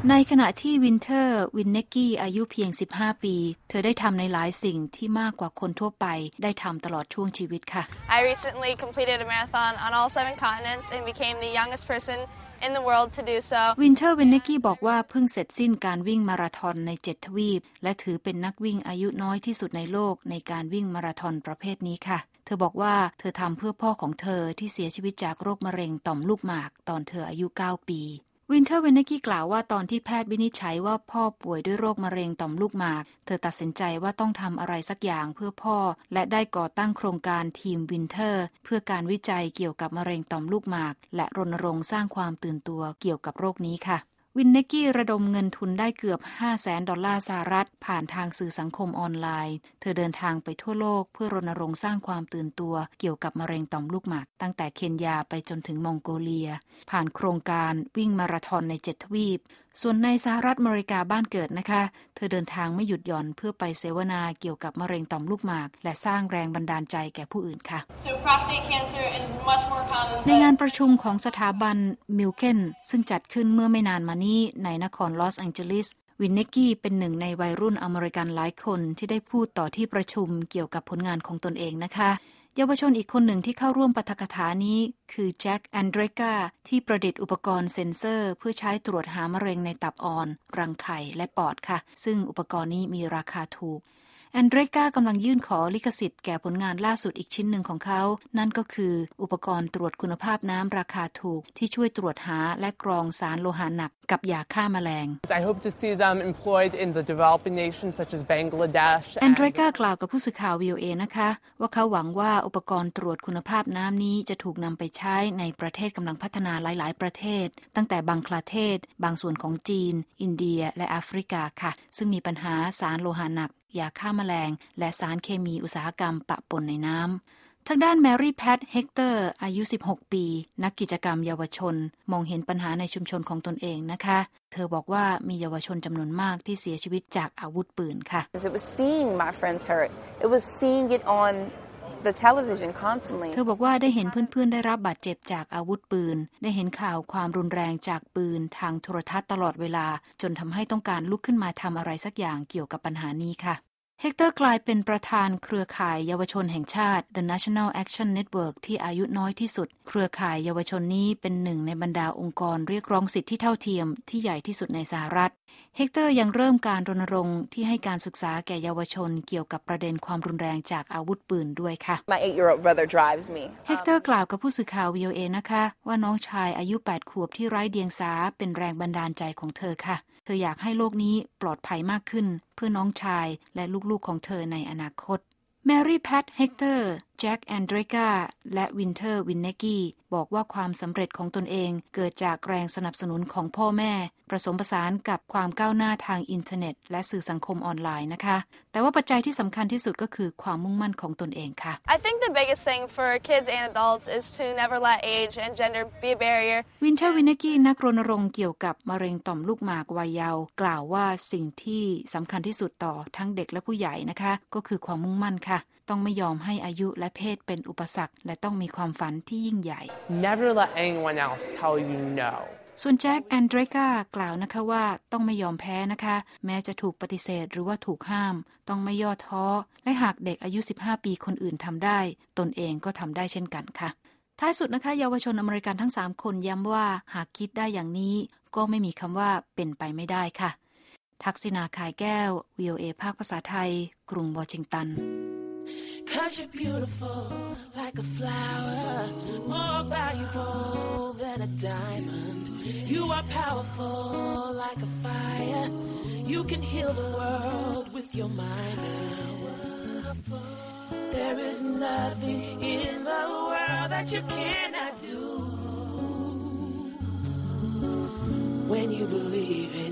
ในขณะที่วินเทอร์วินเนกกี้อายุเพียง15ปีเธอได้ทำในหลายสิ่งที่มากกว่าคนทั่วไปได้ทำตลอดช่วงชีวิตค่ะ I recently completed a marathon on all 7 continents and became the youngest person in the world to do so วินเทอร์วินเนกกี้บอกว่าเพิ่งเสร็จสิ้นการวิ่งมาราธอนใน7ทวีปและถือเป็นนักวิ่งอายุน้อยที่สุดในโลกในการวิ่งมาราธอนประเภทนี้ค่ะเธอบอกว่าเธอทำเพื่อพ่อของเธอที่เสียชีวิตจากโรคมะเร็งต่อมลูกหมากตอนเธออายุ9ปีวินเทอร์วินเนกกี้กล่าวว่าตอนที่แพทย์วินิจฉัยว่าพ่อป่วยด้วยโรคมะเร็งต่อมลูกหมากเธอตัดสินใจว่าต้องทำอะไรสักอย่างเพื่อพ่อและได้ก่อตั้งโครงการทีมวินเทอร์เพื่อการวิจัยเกี่ยวกับมะเร็งต่อมลูกหมากและรณรงค์สร้างความตื่นตัวเกี่ยวกับโรคนี้ค่ะวินเนกกี้ระดมเงินทุนได้เกือบ 500,000 ดอลลาร์สหรัฐผ่านทางสื่อสังคมออนไลน์เธอเดินทางไปทั่วโลกเพื่อรณรงค์สร้างความตื่นตัวเกี่ยวกับมะเร็งต่อมลูกหมากตั้งแต่เคนยาไปจนถึงมองโกเลียผ่านโครงการวิ่งมาราธอนใน7ทวีปส่วนในสหรัฐอเมริกาบ้านเกิดนะคะเธอเดินทางไม่หยุดหย่อนเพื่อไปเสวนาเกี่ยวกับมะเร็งต่อมลูกหมากและสร้างแรงบันดาลใจแก่ผู้อื่นค่ะ prostate cancer is much more common ในงานประชุมของสถาบันมิลเคนซึ่งจัดขึ้นเมื่อไม่นานมานี้ในนครลอสแองเจลิสวินเนกกี้เป็นหนึ่งในวัยรุ่นอเมริกันหลายคนที่ได้พูดต่อที่ประชุมเกี่ยวกับผลงานของตนเองนะคะเยาวชนอีกคนหนึ่งที่เข้าร่วมปาฐกถานี้คือแจ็คแอนเดรกาที่ประดิษฐ์อุปกรณ์เซ็นเซอร์เพื่อใช้ตรวจหามะเร็งในตับอ่อนรังไข่และปอดค่ะซึ่งอุปกรณ์นี้มีราคาถูกแอนเดรกากำลังยื่นขอลิขสิทธิ์แก่ผลงานล่าสุดอีกชิ้นหนึ่งของเขานั่นก็คืออุปกรณ์ตรวจคุณภาพน้ำราคาถูกที่ช่วยตรวจหาและกรองสารโลหะหนักกับยาฆ่าแมลง I hope to see them employed in the developing nations such as Bangladesh แอนเดรกากล่าวกับผู้สื่อข่าว VOA นะคะว่าเขาหวังว่าอุปกรณ์ตรวจคุณภาพน้ำนี้จะถูกนำไปใช้ในประเทศกำลังพัฒนาหลายๆประเทศตั้งแต่บังคลาเทศบางส่วนของจีนอินเดียและแอฟริกาค่ะซึ่งมีปัญหาสารโลหะหนักยาฆ่าแมลงและสารเคมีอุตสาหกรรมปะปนในน้ำทางด้านแมรี่แพทเฮกเตอร์อายุ16ปีนักกิจกรรมเยาวชนมองเห็นปัญหาในชุมชนของตนเองนะคะเธอบอกว่ามีเยาวชนจำนวนมากที่เสียชีวิตจากอาวุธปืนค่ะ It was seeing my friends hurt. It was seeing it on the television constantly. เธอบอกว่าได้เห็นเพื่อนๆได้รับบาดเจ็บจากอาวุธปืนได้เห็นข่าวความรุนแรงจากปืนทางโทรทัศน์ตลอดเวลาจนทำให้ต้องการลุกขึ้นมาทำอะไรสักอย่างเกี่ยวกับปัญหานี้ค่ะเฮกเตอร์กลายเป็นประธานเครือข่ายเยาวชนแห่งชาติ The National Action Network ที่อายุน้อยที่สุดเครือข่ายเยาวชนนี้เป็นหนึ่งในบรรดาองค์กรเรียกร้องสิทธิเท่าเทียมที่ใหญ่ที่สุดในสหรัฐเฮกเตอร์ยังเริ่มการรณรงค์ที่ให้การศึกษาแก่เยาวชนเกี่ยวกับประเด็นความรุนแรงจากอาวุธปืนด้วยค่ะ My 8-year-old brother drives me. เฮกเตอร์กล่าวกับผู้สื่อข่าว VOA นะคะว่าน้องชายอายุ8ขวบที่ไร้เดียงสาเป็นแรงบันดาลใจของเธอค่ะเธออยากให้โลกนี้ปลอดภัยมากขึ้นเพื่อน้องชายและลูกๆของเธอในอนาคตแมรี่แพทเฮกเตอร์แจ็คแอนเดรกาและวินเทอร์วินเนกกี้บอกว่าความสำเร็จของตนเองเกิดจากแรงสนับสนุนของพ่อแม่ผสมผสานกับความก้าวหน้าทางอินเทอร์เน็ตและสื่อสังคมออนไลน์นะคะแต่ว่าปัจจัยที่สำคัญที่สุดก็คือความมุ่งมั่นของตนเองค่ะ I think the biggest thing for kids and adults is to never let age and gender be a barrier วินเทอร์วินเนกกี้นักรณรงค์เกี่ยวกับมะเร็งต่อมลูกหมากวัยเยาว์กล่าวว่าสิ่งที่สำคัญที่สุดต่อทั้งเด็กและผู้ใหญ่นะคะก็คือความมุ่งมั่นค่ะต้องไม่ยอมให้อายุและเพศเป็นอุปสรรคและต้องมีความฝันที่ยิ่งใหญ่ Never let anyone else tell you no. ส่วนแจ็คแอนเดรกากล่าวนะคะว่าต้องไม่ยอมแพ้นะคะแม้จะถูกปฏิเสธหรือว่าถูกห้ามต้องไม่ย่อท้อและหากเด็กอายุ15ปีคนอื่นทำได้ตนเองก็ทำได้เช่นกันค่ะท้ายสุดนะคะเยาวชนอเมริกันทั้ง3คนย้ำว่าหากคิดได้อย่างนี้ก็ไม่มีคำว่าเป็นไปไม่ได้ค่ะทักษิณา ขายแก้ว VOA ภาคภาษาไทยกรุงวอชิงตัน Cause you're beautiful like a flower, more valuable than a diamond. You are powerful like a fire. You can heal the world with your mind now. There is nothing in the world that you cannot do when you believe in